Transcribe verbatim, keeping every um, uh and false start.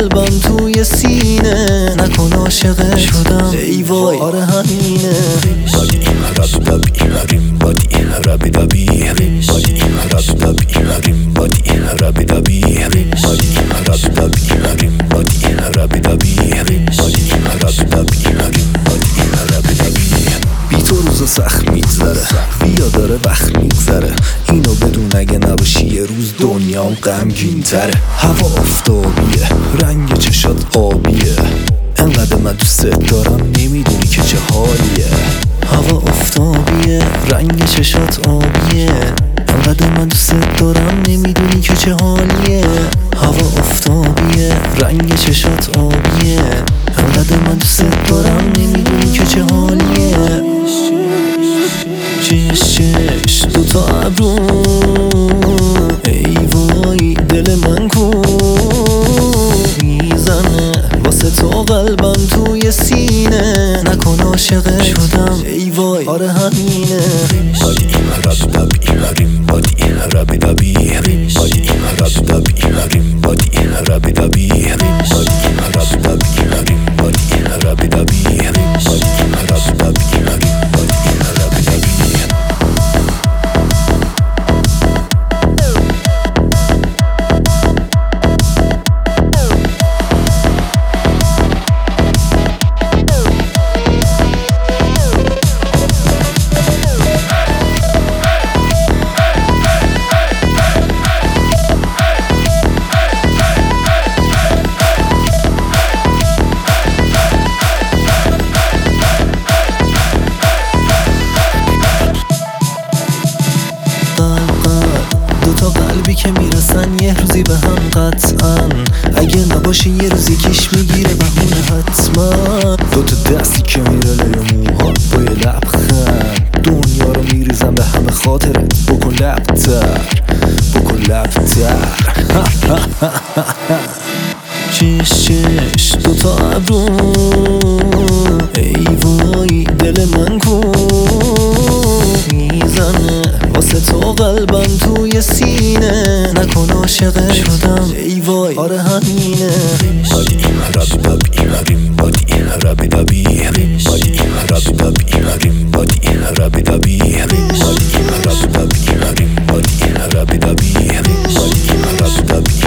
قلبم توی سینه، نکن عاشقت شدم ای وای آره همینه. بادی ربی دبی ریم بادی ربی دبی ریم بادی ربی دبی ریم بادی ربی دبی ریم بادی ربی دبی ریم بادی ربی دبی ریم بادی ربی دبی ریم بادی ربی دبی. بی تو روزا سخت میگذره، بیا داره وقت میگذره، اینو بدون اگه نباشی یه روز دنیام غمگین تره. هوا آفتابیه، رنگ چشات آبیه، انقدر من دوست دارم نمیدونی که چه حالیه. هوا آفتابیه، رنگ چشات آبیه، انقدر من دوست دارم نمیدونی که چه حالیه. هوا آفتابیه، رنگ چشات آبیه، انقدر من دوست دارم نمیدونی که چه حالیه. چش چش دوتا ابرو ای وای دل من کو میزنه، واسه تو قلبم توی سینه، نکن عاشقت شدم ای وای آره همینه. بادی ربی دبی ریم بادی ربی دبی ریم بادی ربی دبی ریم بادی ربی دبی ریم بادی ربی دبی ریم بادی ربی دبی ریم بادی ربی دبی ریم بادی ربی دبی. دوتا قلبی که میرسن یه روزی به هم قطعا، اگه نباشه یه روزی کش میگیره بهونه حتما. دوتا دستی که میره لای موها با یه لبخند، دنیا رو میریزم به همه خاطرت، بکن لبتر بکن لبتر. چش چش دوتا ابرو ای وای دل من کو میزنه، واسه تو قلبم توی سینه، نکن عاشقت شدم ای وای آره همینه. بادی ربی دبی ریم بادی ربی دبی ریم بادی ربی دبی ریم بادی ربی دبی ریم بادی ربی دبی ریم بادی ربی دبی ریم بادی ربی دبی